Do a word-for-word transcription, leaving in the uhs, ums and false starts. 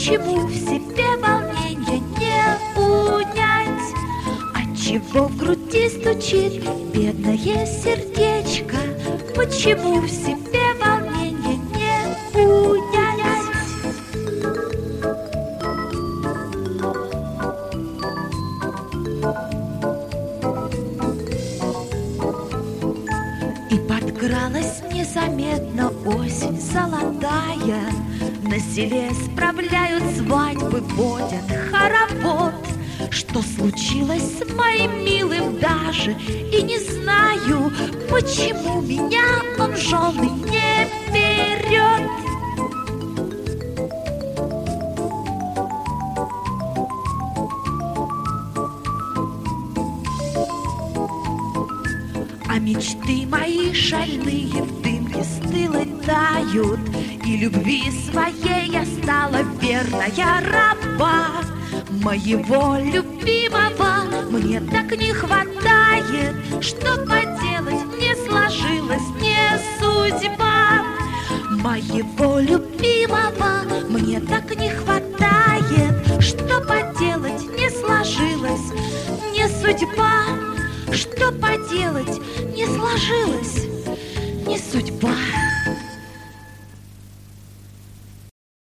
Почему в себе волнение не унять? Отчего в груди стучит бедное сердечко? Почему в себе волнение не унять? И подкралась незаметно осень золотая, на селе справляют свадьбы, водят хоровод. Что случилось с моим милым даже и не знаю, почему меня он в жены не берет. А мечты мои шальные в дымке стылой тают, и любви своей я стала верная раба. Моего любимого мне так не хватает, что поделать не сложилась не судьба. Моего любимого мне так не хватает.